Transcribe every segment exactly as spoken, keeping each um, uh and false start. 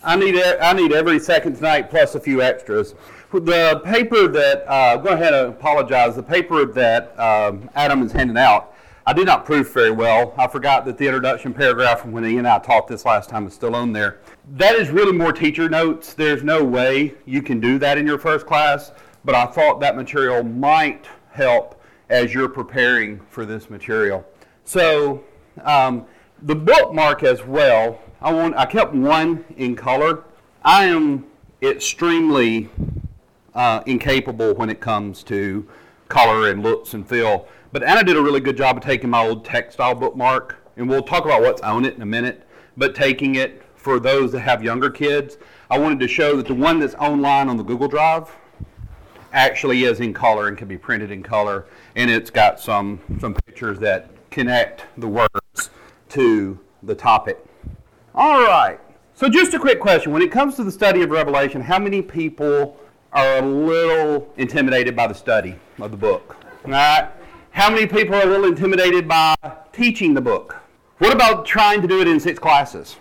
I need I need every second tonight plus a few extras. The paper that, uh, go ahead and apologize, the paper that um, Adam is handing out, I did not proof very well. I forgot that the introduction paragraph from when he and I taught this last time is still on there. That is really more teacher notes. There's no way you can do that in your first class, but I thought that material might help as you're preparing for this material. So um, the bookmark as well, I want I kept one in color. I am extremely uh, incapable when it comes to color and looks and feel. But Anna did a really good job of taking my old textile bookmark, and we'll talk about what's on it in a minute, but taking it for those that have younger kids. I wanted to show that the one that's online on the Google Drive actually is in color and can be printed in color, and it's got some, some pictures that connect the words to the topic. All right, so just a quick question. When it comes to the study of Revelation, how many people are a little intimidated by the study of the book? All right. How many people are a little intimidated by teaching the book? What about trying to do it in six classes?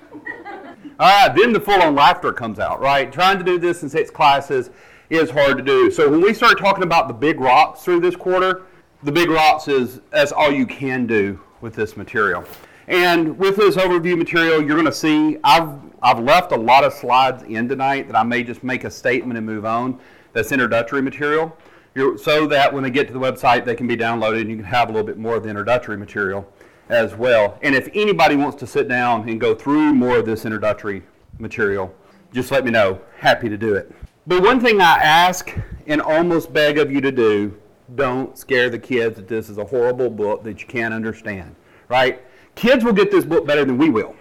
All right, then the full-on laughter comes out, right? Trying to do this in six classes is hard to do. So when we start talking about the big rocks through this quarter, the big rocks is that's all you can do with this material. And with this overview material, you're going to see I've I've left a lot of slides in tonight that I may just make a statement and move on. That's introductory material. So that when they get to the website, they can be downloaded and you can have a little bit more of the introductory material as well. And if anybody wants to sit down and go through more of this introductory material, just let me know. Happy to do it. But one thing I ask and almost beg of you to do, don't scare the kids that this is a horrible book that you can't understand, right? Kids will get this book better than we will.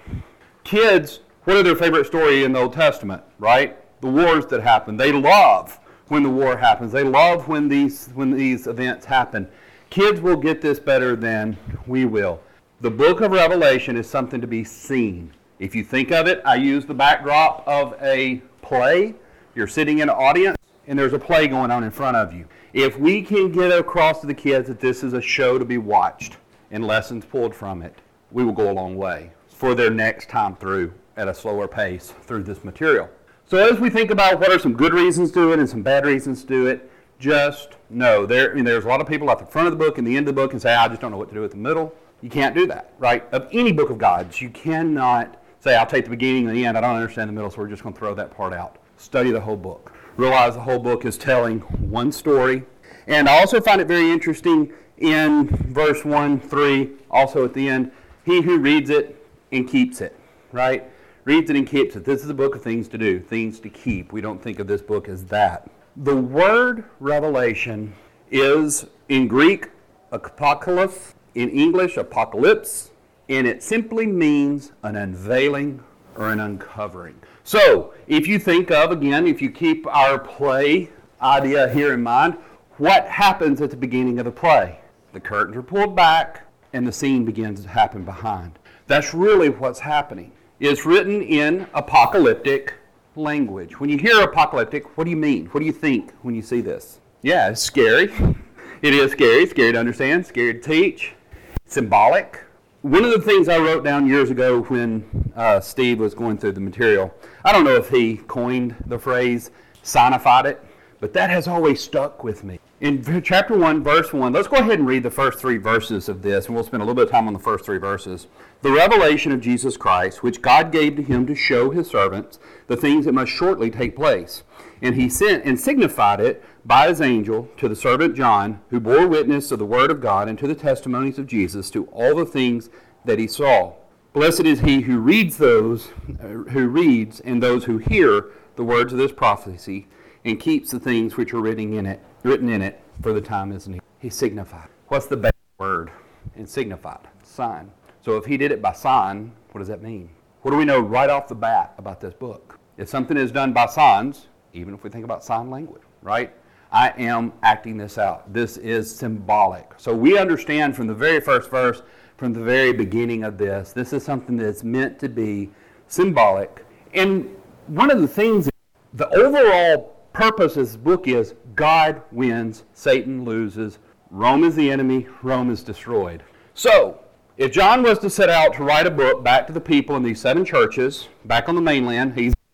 Kids, what are their favorite story in the Old Testament, right? The wars that happen. They love when the war happens. They love when these when these events happen. Kids will get this better than we will. The book of Revelation is something to be seen. If you think of it, I use the backdrop of a play. You're sitting in an audience and there's a play going on in front of you. If we can get across to the kids that this is a show to be watched and lessons pulled from it, we will go a long way for their next time through at a slower pace through this material. So as we think about what are some good reasons to do it and some bad reasons to do it, just know there, I mean, there's a lot of people at the front of the book and the end of the book and say, I just don't know what to do with the middle. You can't do that, right? Of any book of God's, you cannot say, I'll take the beginning and the end. I don't understand the middle, so we're just going to throw that part out. Study the whole book. Realize the whole book is telling one story. And I also find it very interesting in verse one, three, also at the end, he who reads it and keeps it, right? Reads it and keeps it. This is a book of things to do, things to keep. We don't think of this book as that. The word Revelation is in Greek, apocalypse, in English, apocalypse, and it simply means an unveiling or an uncovering. So, if you think of, again, if you keep our play idea here in mind, what happens at the beginning of the play? The curtains are pulled back and the scene begins to happen behind. That's really what's happening. It's written in apocalyptic language. When you hear apocalyptic, what do you mean? What do you think when you see this? Yeah, it's scary. It is scary. Scary to understand. Scary to teach. Symbolic. One of the things I wrote down years ago when uh, Steve was going through the material, I don't know if he coined the phrase, signified it, but that has always stuck with me. In chapter one, verse one, let's go ahead and read the first three verses of this, and we'll spend a little bit of time on the first three verses. The revelation of Jesus Christ, which God gave to him to show his servants the things that must shortly take place. And he sent and signified it by his angel to the servant John, who bore witness of the word of God and to the testimonies of Jesus, to all the things that he saw. Blessed is he who reads those, who reads, and those who hear the words of this prophecy, and keeps the things which are written in it, written in it, for the time is near. He signified. What's the best word in signified? Sign. So if he did it by sign, what does that mean? What do we know right off the bat about this book? If something is done by signs, even if we think about sign language, right? I am acting this out. This is symbolic. So we understand from the very first verse, from the very beginning of this, this is something that's meant to be symbolic. And one of the things, the overall purpose of this book is God wins, Satan loses, Rome is the enemy, Rome is destroyed. So, if John was to set out to write a book back to the people in these seven churches, back on the mainland, he's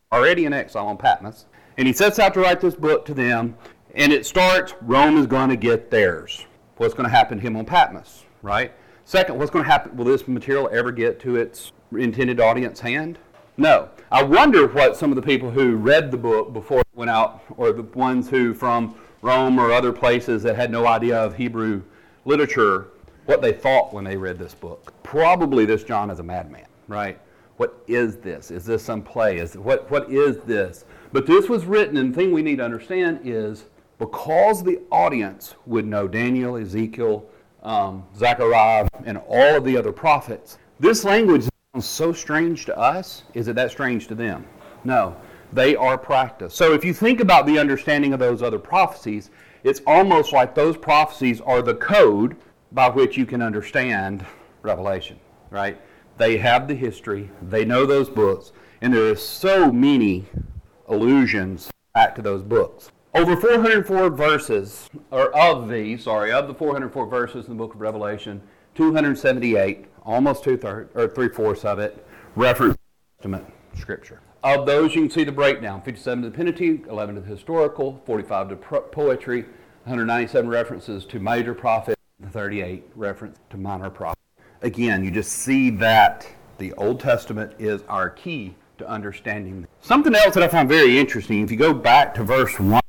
already in exile on Patmos. And he sets out to write this book to them, and it starts, Rome is going to get theirs. What's going to happen to him on Patmos, right? Second, what's going to happen? Will this material ever get to its intended audience hand? No. I wonder what some of the people who read the book before it went out, or the ones who from Rome or other places that had no idea of Hebrew literature, what they thought when they read this book. Probably this John is a madman, right? What is this? Is this some play? Is what what is this? But this was written, and the thing we need to understand is because the audience would know Daniel, Ezekiel, um, Zechariah, and all of the other prophets, this language sounds so strange to us. Is it that strange to them? No. They are practiced. So if you think about the understanding of those other prophecies, it's almost like those prophecies are the code by which you can understand Revelation, right? They have the history, they know those books, and there are so many allusions back to those books. Over four hundred four verses, or of these, sorry, of the four hundred four verses in the book of Revelation, two hundred seventy-eight, almost two-thirds, or three-fourths of it, reference Testament scripture. Of those, you can see the breakdown. fifty-seven to the Pentateuch, eleven to the historical, forty-five to pro- poetry, one hundred ninety-seven references to major prophets, and thirty-eight reference to minor prophets. Again, you just see that the Old Testament is our key to understanding. Something else that I find very interesting, if you go back to verse one,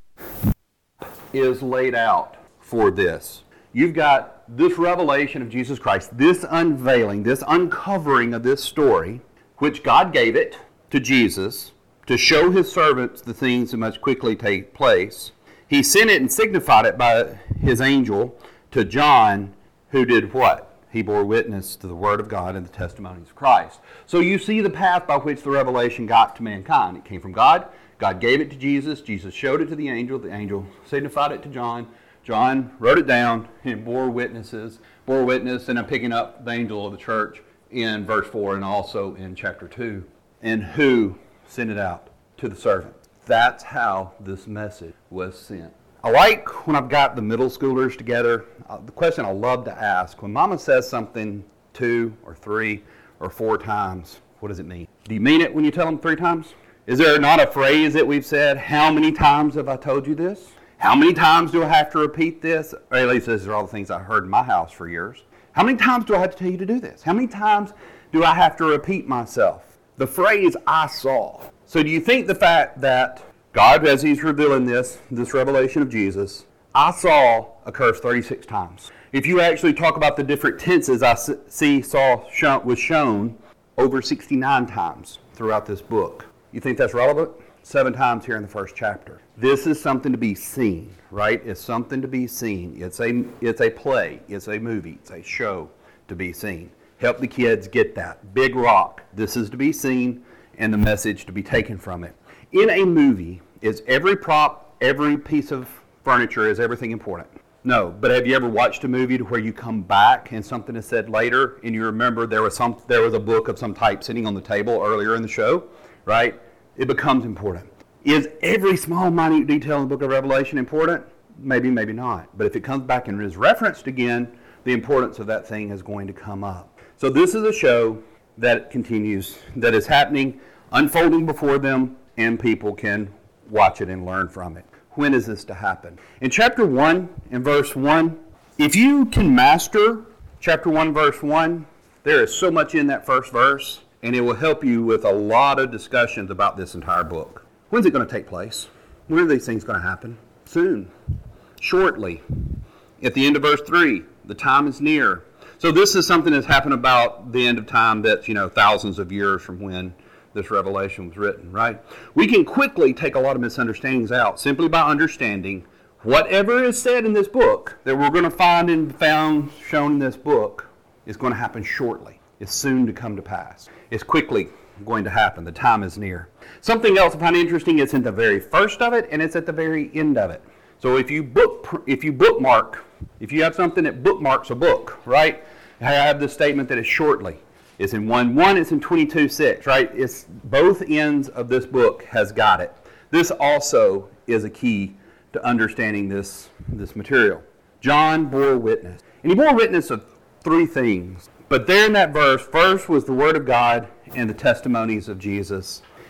is laid out for this. You've got this revelation of Jesus Christ, this unveiling, this uncovering of this story, which God gave it to Jesus to show his servants the things that must quickly take place. He sent it and signified it by his angel to John, who did what? He bore witness to the word of God and the testimonies of Christ. So you see the path by which the revelation got to mankind. It came from God. God gave it to Jesus. Jesus showed it to the angel. The angel signified it to John. John wrote it down and bore witnesses, bore witness, and I'm picking up the angel of the church in verse four and also in chapter two. And who sent it out? To the servant. That's how this message was sent. I like when I've got the middle schoolers together, uh, the question I love to ask, when Mama says something two or three or four times, what does it mean? Do you mean it when you tell them three times? Is there not a phrase that we've said, how many times have I told you this? How many times do I have to repeat this? Or at least these are all the things I heard in my house for years. How many times do I have to tell you to do this? How many times do I have to repeat myself? The phrase, I saw. So do you think the fact that God, as he's revealing this, this revelation of Jesus, I saw occurs thirty-six times. If you actually talk about the different tenses, I see saw shown, was shown over sixty-nine times throughout this book. You think that's relevant? Seven times here in the first chapter. This is something to be seen, right? It's something to be seen. It's a, it's a play. It's a movie. It's a show to be seen. Help the kids get that. Big rock. This is to be seen and the message to be taken from it. In a movie, is every prop, every piece of furniture, is everything important? No, but have you ever watched a movie to where you come back and something is said later and you remember there was some there was a book of some type sitting on the table earlier in the show, right? It becomes important. Is every small, minute detail in the book of Revelation important? Maybe, maybe not. But if it comes back and is referenced again, the importance of that thing is going to come up. So this is a show that continues, that is happening, unfolding before them, and people can watch it and learn from it. When is this to happen? In chapter one, in verse one, if you can master chapter one, verse one, there is so much in that first verse, and it will help you with a lot of discussions about this entire book. When's it going to take place? When are these things going to happen? Soon. Shortly. At the end of verse three, the time is near. So this is something that's happened about the end of time that's, you know, thousands of years from when this revelation was written, right? We can quickly take a lot of misunderstandings out simply by understanding whatever is said in this book that we're going to find and found shown in this book is going to happen shortly. It's soon to come to pass. It's quickly going to happen. The time is near. Something else I find interesting, it's in the very first of it and it's at the very end of it. So if you book, if you bookmark, if you have something that bookmarks a book, right? I have this statement that is shortly. It's in one one, it's in twenty-two six, right? It's both ends of this book has got it. This also is a key to understanding this, this material. John bore witness. And he bore witness of three things. But there in that verse, first was the Word of God and the testimonies of Jesus.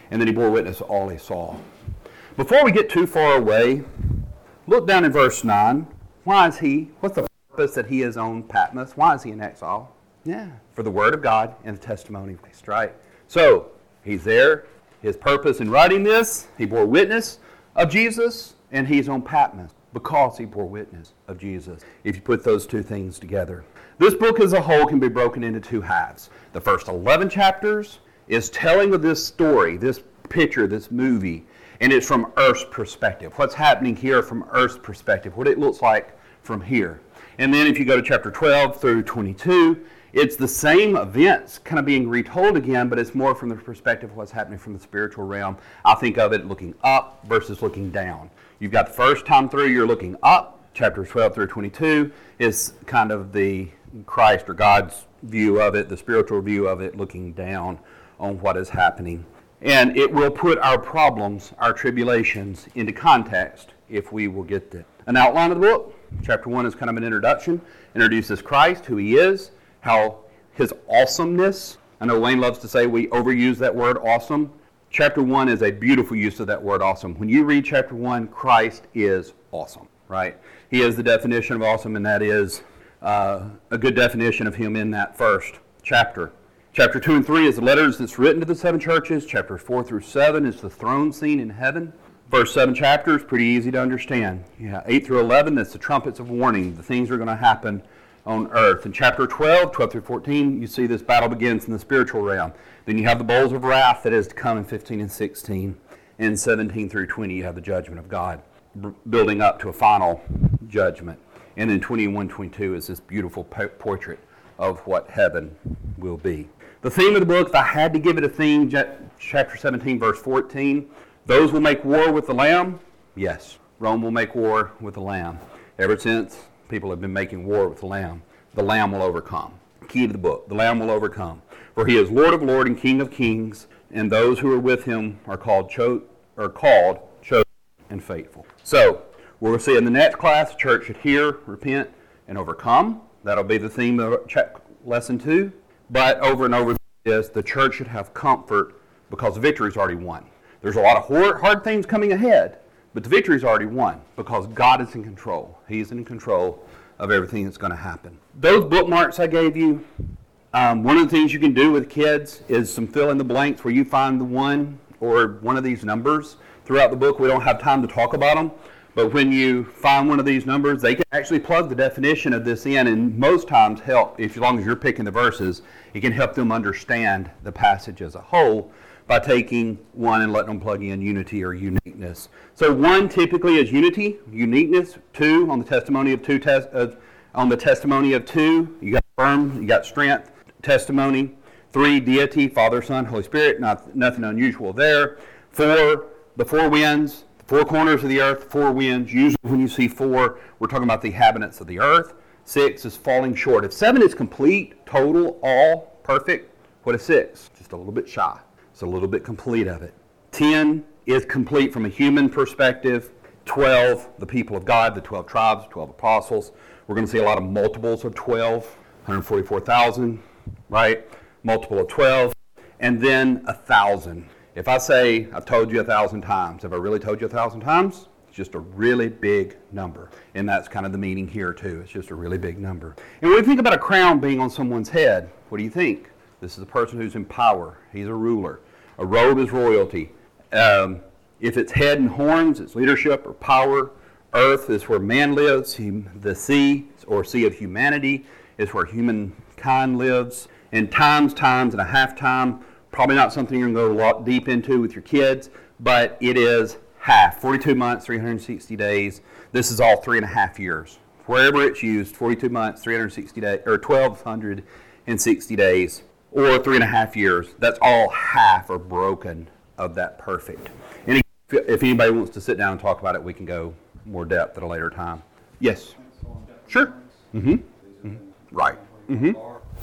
And then he bore witness to all he saw. Before we get too far away, look down in verse nine. Why is he, what's the purpose that he is on Patmos? Why is he in exile? Yeah, for the word of God and the testimony of Christ, right? So, he's there. His purpose in writing this, he bore witness of Jesus, and he's on Patmos because he bore witness of Jesus, if you put those two things together. This book as a whole can be broken into two halves. The first eleven chapters is telling of this story, this picture, this movie, and it's from Earth's perspective. What's happening here from Earth's perspective, what it looks like from here. And then if you go to chapter twelve through twenty-two, it's the same events kind of being retold again, but it's more from the perspective of what's happening from the spiritual realm. I think of it looking up versus looking down. You've got the first time through, you're looking up. Chapters twelve through twenty-two is kind of the Christ or God's view of it, the spiritual view of it, looking down on what is happening. And it will put our problems, our tribulations, into context if we will get that. An outline of the book. Chapter one is kind of an introduction. Introduces Christ, who he is, how his awesomeness. I know Wayne loves to say we overuse that word awesome. Chapter one is a beautiful use of that word awesome. When you read chapter one, Christ is awesome, right? He is the definition of awesome, and that is uh, a good definition of him in that first chapter. Chapter two and three is the letters that's written to the seven churches. Chapters four through seven is the throne scene in heaven. First seven chapters, pretty easy to understand. Yeah, eight through eleven, that's the trumpets of warning. The things are going to happen on earth. In chapter twelve, twelve through fourteen, you see this battle begins in the spiritual realm. Then you have the bowls of wrath that is to come in fifteen and sixteen. And seventeen through twenty, you have the judgment of God, b- building up to a final judgment. And then twenty-one, twenty-two is this beautiful po- portrait of what heaven will be. The theme of the book, if I had to give it a theme, chapter seventeen, verse fourteen, those will make war with the Lamb. Yes, Rome will make war with the Lamb. Ever since, people have been making war with the Lamb. The Lamb will overcome. Key to the book, the Lamb will overcome. For he is Lord of lords and King of kings, and those who are with him are called, cho- are called chosen and faithful. So, we'll see in the next class, the church should hear, repent, and overcome. That'll be the theme of lesson two. But over and over is the church should have comfort because the victory's already won. There's a lot of hard, hard things coming ahead, but the victory's already won because God is in control. He's in control of everything that's going to happen. Those bookmarks I gave you, um, one of the things you can do with kids is some fill in the blanks where you find the one or one of these numbers. Throughout the book, we don't have time to talk about them, but when you find one of these numbers, they can actually plug the definition of this in, and most times help, if as long as you're picking the verses, it can help them understand the passage as a whole by taking one and letting them plug in unity or uniqueness. So one typically is unity, uniqueness. Two, on the testimony of two, tes- uh, on the testimony of two, you got firm, you got strength, testimony. Three, deity, Father, Son, Holy Spirit, not nothing unusual there. Four, the four winds, the four corners of the earth, four winds. Usually when you see four, we're talking about the inhabitants of the earth. Six is falling short. If seven is complete, total, all, perfect, what is six? Just a little bit shy. It's a little bit complete of it. Ten is complete from a human perspective. Twelve, the people of God, the twelve tribes, twelve apostles. We're going to see a lot of multiples of twelve, one hundred forty-four thousand, right? Multiple of twelve. And then a thousand. If I say, I've told you a thousand times, have I really told you a thousand times? It's just a really big number. And that's kind of the meaning here too. It's just a really big number. And when we think about a crown being on someone's head, what do you think? This is a person who's in power. He's a ruler. A robe is royalty. Um, if it's head and horns, it's leadership or power. Earth is where man lives. The sea, or sea of humanity, is where humankind lives. And times, times, and a half time, probably not something you're going to go a lot deep into with your kids, but it is half. forty-two months, three hundred sixty days. This is all three and a half years. Wherever it's used, forty-two months, three hundred sixty days, or twelve hundred sixty days. Or three and a half years. That's all half or broken of that perfect. And if anybody wants to sit down and talk about it, we can go more depth at a later time. Yes. Sure. Mm-hmm. Mm-hmm. Right. Mm-hmm.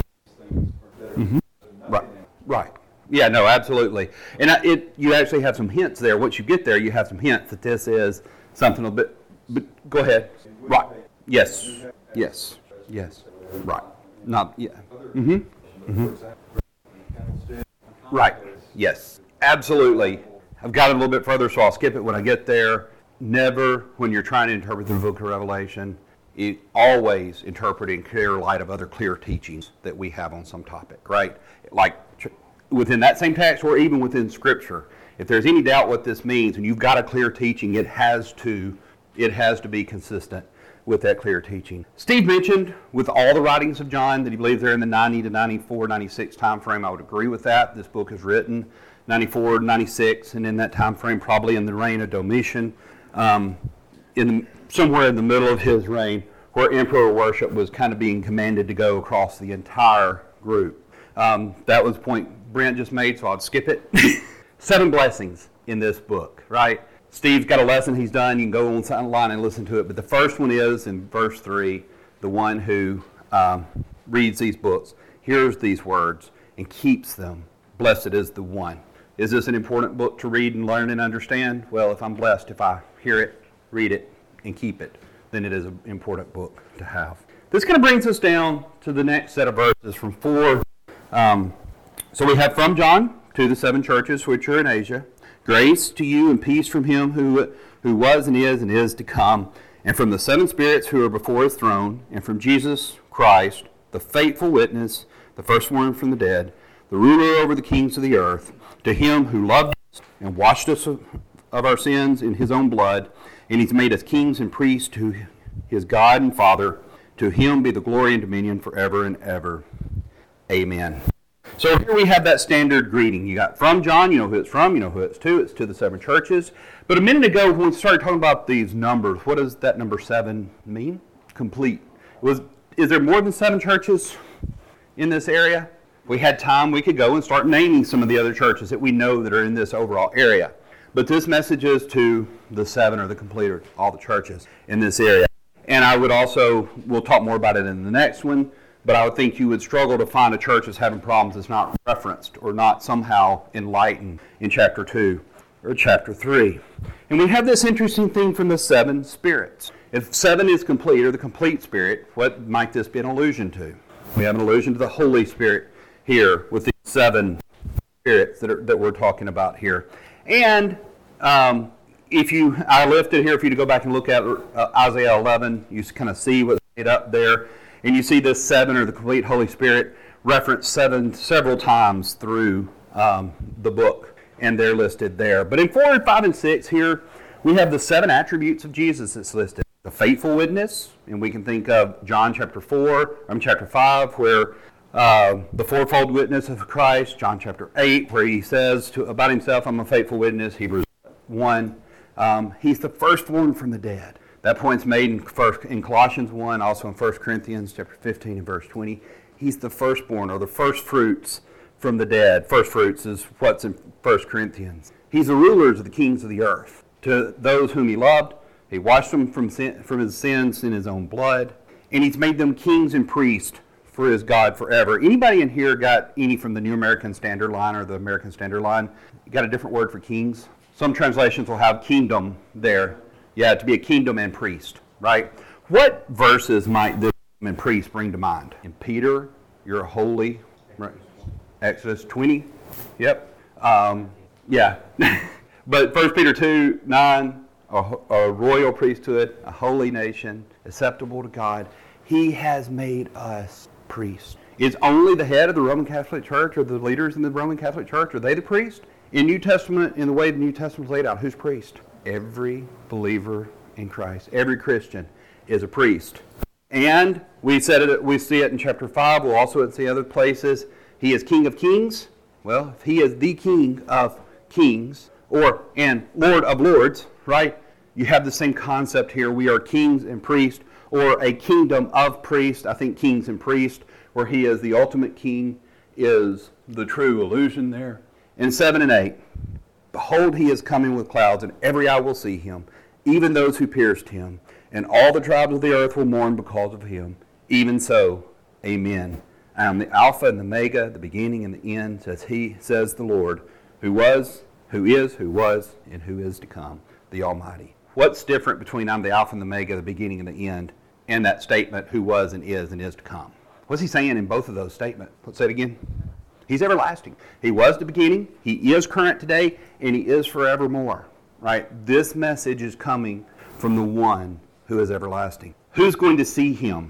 Mm-hmm. Right. Right. Yeah, no, absolutely. And I, it, you actually have some hints there. Once you get there, you have some hints that this is something a bit, but go ahead. Right. Yes. Yes. Yes. Right. Not, yeah. Mm-hmm. Mm-hmm. Right. Yes. Absolutely. I've got it a little bit further, so I'll skip it when I get there. Never, when you're trying to interpret the book of Revelation, it always interpret in clear light of other clear teachings that we have on some topic, right? Like within that same text or even within Scripture. If there's any doubt what this means and you've got a clear teaching, it has to, it has to be consistent with that clear teaching. Steve mentioned with all the writings of John that he believes they're in the ninety to ninety-four, ninety-six time frame. I would agree with that. This book is written ninety-four, ninety-six, and in that time frame, probably in the reign of Domitian, um, in the, somewhere in the middle of his reign, where emperor worship was kind of being commanded to go across the entire group. Um, that was the point Brent just made, so I'll skip it. Seven blessings in this book, right? Steve's got a lesson he's done. You can go online and listen to it. But the first one is in verse three, the one who um, reads these books, hears these words, and keeps them. Blessed is the one. Is this an important book to read and learn and understand? Well, if I'm blessed, if I hear it, read it, and keep it, then it is an important book to have. This kind of brings us down to the next set of verses from four. Um, so we have from John to the seven churches which are in Asia. Grace to you and peace from him who who was and is and is to come, and from the seven spirits who are before his throne, and from Jesus Christ, the faithful witness, the firstborn from the dead, the ruler over the kings of the earth, to him who loved us and washed us of, of our sins in his own blood, and he's made us kings and priests to his God and Father. To him be the glory and dominion forever and ever. Amen. So here we have that standard greeting. You got from John, you know who it's from, you know who it's to, it's to the seven churches. But a minute ago when we started talking about these numbers, what does that number seven mean? Complete. Was is there more than seven churches in this area? If we had time, we could go and start naming some of the other churches that we know that are in this overall area. But this message is to the seven or the complete or all the churches in this area. And I would also, we'll talk more about it in the next one, but I would think you would struggle to find a church that's having problems that's not referenced or not somehow enlightened in chapter two or chapter three. And we have this interesting thing from the seven spirits. If seven is complete or the complete spirit, what might this be an allusion to? We have an allusion to the Holy Spirit here with these seven spirits that, are, that we're talking about here. And um, if you, I left it here for you to go back and look at uh, Isaiah eleven. You kind of see what's made up there. And you see this seven, or the complete Holy Spirit, referenced seven several times through um, the book, and they're listed there. But in four and five and six here, we have the seven attributes of Jesus that's listed. The faithful witness, and we can think of John chapter four, or chapter five, where uh, the fourfold witness of Christ. John chapter eight, where he says to, about himself, I'm a faithful witness. Hebrews one, um, he's the firstborn from the dead. That point's made in, first, in Colossians one, also in First Corinthians chapter fifteen and verse twenty. He's the firstborn, or the first fruits from the dead. First fruits is what's in First Corinthians. He's the rulers of the kings of the earth. To those whom he loved, he washed them from, sin, from his sins in his own blood, and he's made them kings and priests for his God forever. Anybody in here got any from the New American Standard Line or the American Standard Line? Got a different word for kings? Some translations will have kingdom there. Yeah, to be a kingdom and priest, right? What verses might this kingdom and priest bring to mind? In Peter, you're a holy, right? Exodus twenty, yep. Um, yeah. But First Peter two, nine, a, a royal priesthood, a holy nation, acceptable to God. He has made us priests. Is only the head of the Roman Catholic Church or the leaders in the Roman Catholic Church, are they the priest? In New Testament, in the way the New Testament is laid out, who's priest? Every believer in Christ, every Christian is a priest. And we said it, we see it in chapter five, we'll also see other places. He is King of Kings. Well, if he is the King of Kings, or and Lord of Lords, right? You have the same concept here. We are kings and priests, or a kingdom of priests. I think kings and priests, where he is the ultimate king, is the true allusion there. In seven and eight, behold, he is coming with clouds, and every eye will see him, even those who pierced him. And all the tribes of the earth will mourn because of him. Even so, amen. I am the Alpha and the Omega, the beginning and the end, says he, says the Lord, who was, who is, who was, and who is to come, the Almighty. What's different between I'm the Alpha and the Omega, the beginning and the end, and that statement, who was and is and is to come? What's he saying in both of those statements? Let's say it again. He's everlasting. He was the beginning, he is current today, and he is forevermore. Right? This message is coming from the one who is everlasting. Who's going to see him?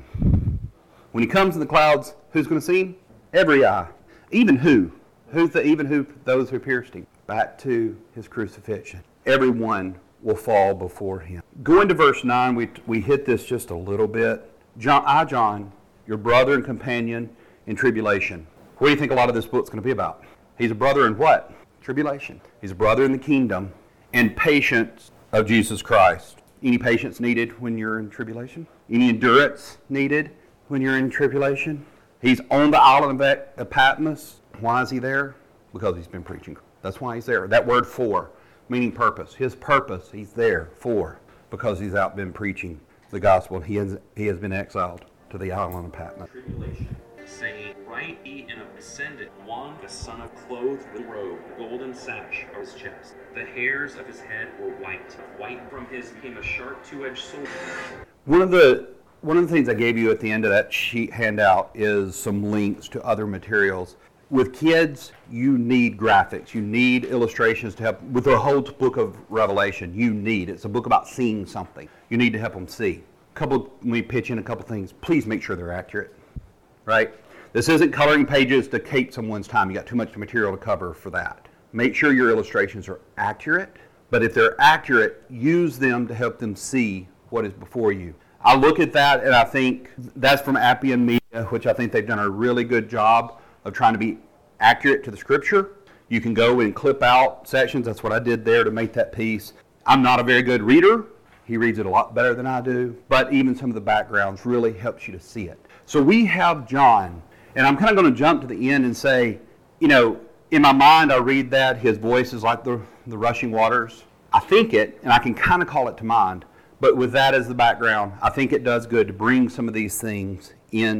When he comes in the clouds, who's going to see him? Every eye. Even who? Who's the even who? Those who pierced him. Back to his crucifixion. Everyone will fall before him. Going to verse nine, we we hit this just a little bit. John, I, John, your brother and companion in tribulation. What do you think a lot of this book's going to be about? He's a brother in what? Tribulation. He's a brother in the kingdom and patience of Jesus Christ. Any patience needed when you're in tribulation? Any endurance needed when you're in tribulation? He's on the island of Patmos. Why is he there? Because he's been preaching. That's why he's there. That word for, meaning purpose. His purpose, he's there for, because he's out been preaching the gospel. He has, he has been exiled to the island of Patmos. Tribulation, saying, Right ye and ascended, one the son of clothed with robe, the golden sash of his chest. The hairs of his head were white. White from his came a sharp two-edged sword. One of the one of the things I gave you at the end of that sheet handout is some links to other materials. With kids, you need graphics. You need illustrations to help. With the whole book of Revelation, you need. It's a book about seeing something. You need to help them see. A couple, let me pitch in a couple things. Please make sure they're accurate, right? This isn't coloring pages to keep someone's time. You got too much material to cover for that. Make sure your illustrations are accurate, but if they're accurate, use them to help them see what is before you. I look at that and I think that's from Appian Media, which I think they've done a really good job of trying to be accurate to the scripture. You can go and clip out sections. That's what I did there to make that piece. I'm not a very good reader. He reads it a lot better than I do, but even some of the backgrounds really helps you to see it. So we have John, and I'm kind of going to jump to the end and say, you know, in my mind I read that his voice is like the, the rushing waters. I think it, and I can kind of call it to mind, but with that as the background, I think it does good to bring some of these things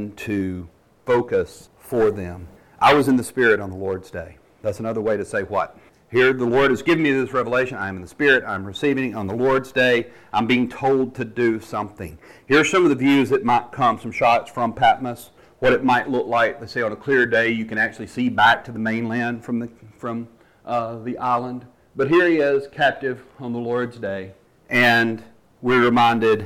into focus for them. I was in the Spirit on the Lord's day. That's another way to say what? Here, the Lord has given me this revelation. I am in the Spirit. I'm receiving it on the Lord's day. I'm being told to do something. Here's some of the views that might come, some shots from Patmos, what it might look like. Let's say on a clear day, you can actually see back to the mainland from the from uh, the island. But here he is, captive on the Lord's day, and we're reminded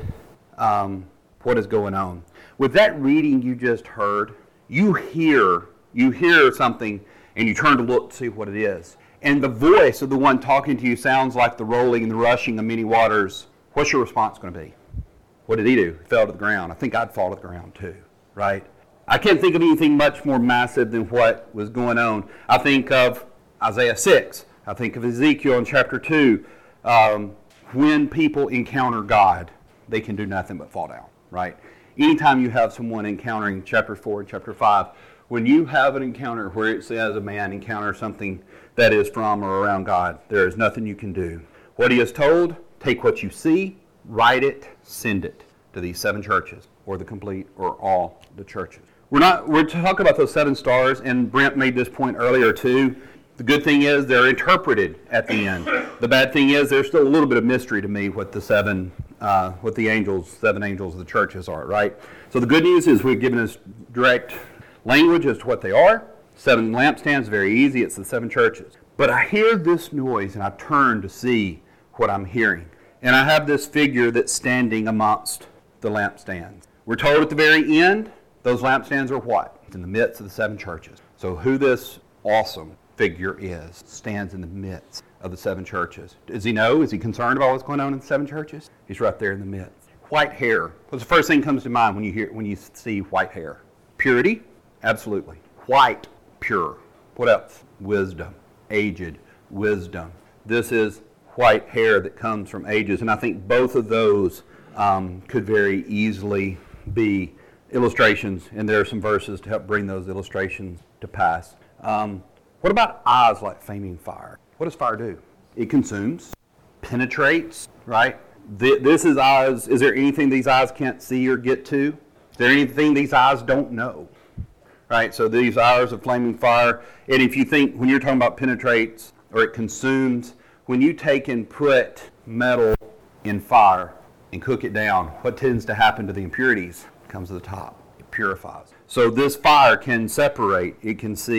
um, what is going on. With that reading you just heard, you hear you hear something, and you turn to look to see what it is. And the voice of the one talking to you sounds like the rolling and the rushing of many waters. What's your response going to be? What did he do? He fell to the ground. I think I'd fall to the ground too, right? I can't think of anything much more massive than what was going on. I think of Isaiah six. I think of Ezekiel in chapter two. Um, when people encounter God, they can do nothing but fall down, right? Anytime you have someone encountering chapter four and chapter five, when you have an encounter where it says a man encounters something that is from or around God, there is nothing you can do. What he is told, take what you see, write it, send it to these seven churches, or the complete, or all the churches. We're not. We're talking about those seven stars, and Brent made this point earlier too. The good thing is they're interpreted at the end. The bad thing is there's still a little bit of mystery to me what the seven, uh, what the angels, seven angels of the churches are, right? So the good news is we've given us direct language as to what they are. Seven lampstands, very easy. It's the seven churches. But I hear this noise, and I turn to see what I'm hearing. And I have this figure that's standing amongst the lampstands. We're told at the very end, those lampstands are what? It's in the midst of the seven churches. So who this awesome figure is stands in the midst of the seven churches. Does he know? Is he concerned about what's going on in the seven churches? He's right there in the midst. White hair. What's the first thing that comes to mind when you hear when you see white hair? Purity? Absolutely. White, pure. What else? Wisdom. Aged. Wisdom. This is white hair that comes from ages. And I think both of those um, could very easily be illustrations. And there are some verses to help bring those illustrations to pass. Um, what about eyes like flaming fire? What does fire do? It consumes, penetrates, right? Th- this is eyes. Is there anything these eyes can't see or get to? Is there anything these eyes don't know? Right, so these eyes of flaming fire, and if you think, when you're talking about penetrates or it consumes, when you take and put metal in fire and cook it down, what tends to happen to the impurities? It comes to the top. It purifies. So this fire can separate, it can see,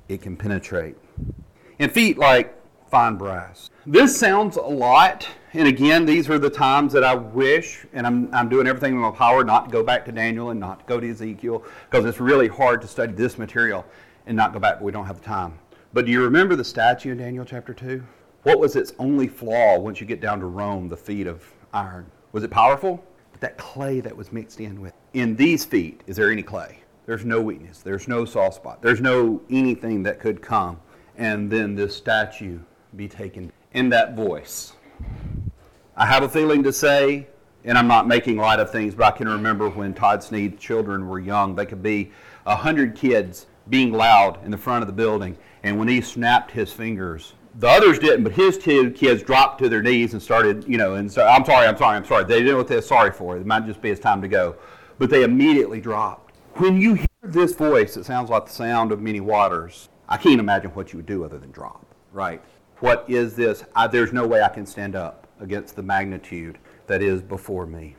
it can penetrate. And feet like fine brass. This sounds a lot, and again, these are the times that I wish, and I'm, I'm doing everything in my power not to go back to Daniel and not to go to Ezekiel, because it's really hard to study this material and not go back, but we don't have the time. But do you remember the statue in Daniel chapter two? What was its only flaw once you get down to Rome, the feet of iron? Was it powerful? But that clay that was mixed in with. In these feet, is there any clay? There's no weakness. There's no soft spot. There's no anything that could come. And then this statue be taken in that voice. I have a feeling to say, and I'm not making light of things, but I can remember when Todd Sneed's children were young, they could be a hundred kids being loud in the front of the building, and when he snapped his fingers, the others didn't, but his two kids dropped to their knees and started, you know, and so, I'm sorry, I'm sorry, I'm sorry. They didn't know what they're sorry for. It might just be it's time to go. But they immediately dropped. When you hear this voice, it sounds like the sound of many waters. I can't imagine what you would do other than drop, right? What is this? I, there's no way I can stand up against the magnitude that is before me.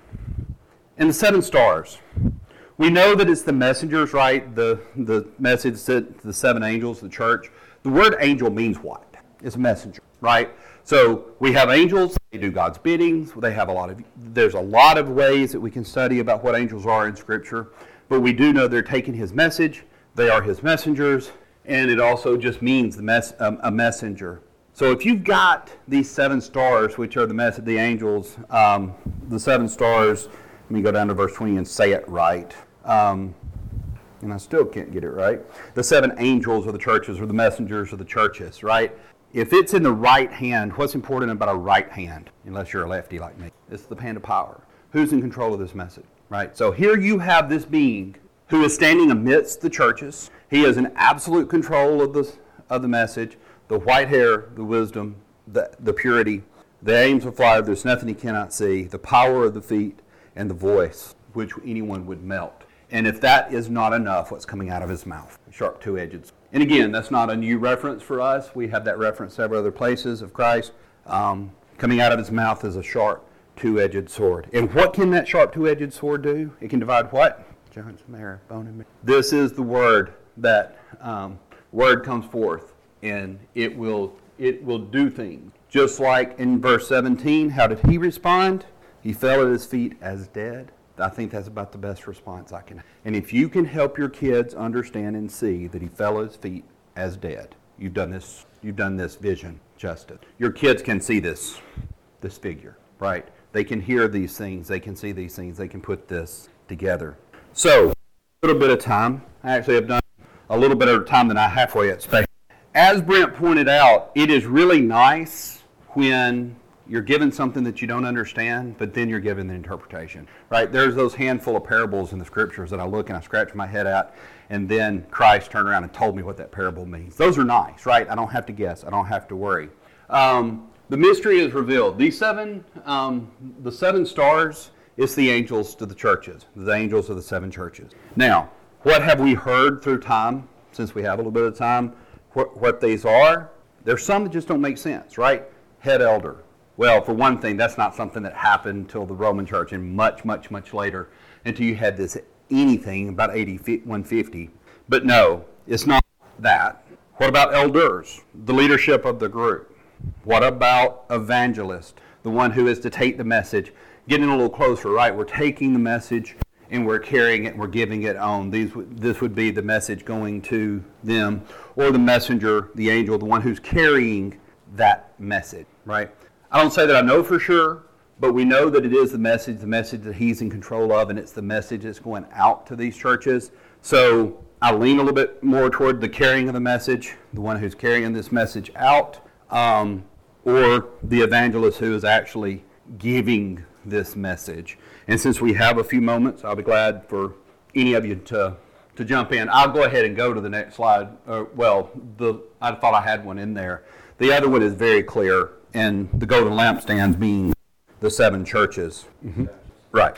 And the seven stars. We know that it's the messengers, right? The, the message to the seven angels, the church. The word angel means what? It's a messenger, right? So we have angels. They do God's biddings. They have a lot of, there's a lot of ways that we can study about what angels are in Scripture. But we do know they're taking his message. They are his messengers. And it also just means the mess, um, a messenger. So if you've got these seven stars, which are the mess the angels, um, the seven stars, let me go down to verse twenty and say it right. Um, and I still can't get it right. The seven angels of the churches or the messengers of the churches, right? If it's in the right hand, what's important about a right hand? Unless you're a lefty like me. It's the hand of power. Who's in control of this message, right? So here you have this being who is standing amidst the churches. He is in absolute control of the, of the message. The white hair, the wisdom, the, the purity, the aims of fire, there's nothing he cannot see, the power of the feet, and the voice, which anyone would melt. And if that is not enough, what's coming out of his mouth? Sharp two-edged. And again, that's not a new reference for us. We have that reference several other places of Christ. Um, coming out of his mouth is a sharp two-edged sword. And what can that sharp two-edged sword do? It can divide what? Joints, marrow, bone, and marrow. This is the word that um, word comes forth. And it will it will do things. Just like in verse seventeen, how did he respond? He fell at his feet as dead. I think that's about the best response I can have. And if you can help your kids understand and see that he fell at his feet as dead, you've done this, you've done this vision justice. Your kids can see this, this figure, right? They can hear these things, they can see these things, they can put this together. So, a little bit of time. I actually have done a little bit of time than I halfway expected. As Brent pointed out, it is really nice when you're given something that you don't understand, but then you're given the interpretation, right? There's those handful of parables in the Scriptures that I look and I scratch my head at, and then Christ turned around and told me what that parable means. Those are nice, right? I don't have to guess. I don't have to worry. Um, the mystery is revealed. These seven, um, the seven stars, it's the angels to the churches, the angels of the seven churches. Now, what have we heard through time, since we have a little bit of time? What, what these are, there's some that just don't make sense, right? Head elder. Well, for one thing, that's not something that happened until the Roman church and much, much, much later, until you had this anything about A D one fifty. But no, it's not that. What about elders, the leadership of the group? What about evangelist, the one who is to take the message? Getting a little closer, right? We're taking the message and we're carrying it and we're giving it on. These, this would be the message going to them, or the messenger, the angel, the one who's carrying that message, right? I don't say that I know for sure, but we know that it is the message, the message that he's in control of, and it's the message that's going out to these churches. So I lean a little bit more toward the carrying of the message, the one who's carrying this message out, um, or the evangelist who is actually giving this message. And since we have a few moments, I'll be glad for any of you to to jump in. I'll go ahead and go to the next slide. Uh, well, the I thought I had one in there. The other one is very clear, and the golden lampstands being the seven churches. Mm-hmm. Right.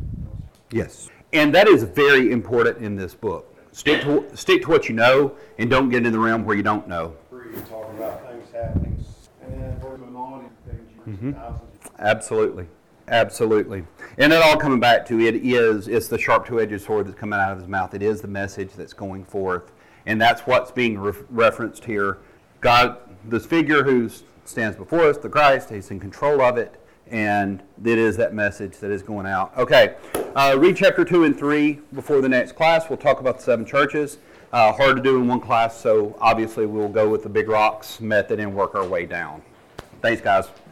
Yes. And that is very important in this book. Stick to stick to what you know, and don't get in the realm where you don't know. You're talking about things happening, and we're going on in things. Mm-hmm. Absolutely. Absolutely. And it all coming back to it is, it's the sharp two-edged sword that's coming out of his mouth. It is the message that's going forth. And that's what's being re- referenced here. God, this figure who stands before us, the Christ, he's in control of it, and it is that message that is going out. Okay, uh, read chapter two and three before the next class. We'll talk about the seven churches. Uh, hard to do in one class, so obviously we'll go with the big rocks method and work our way down. Thanks, guys.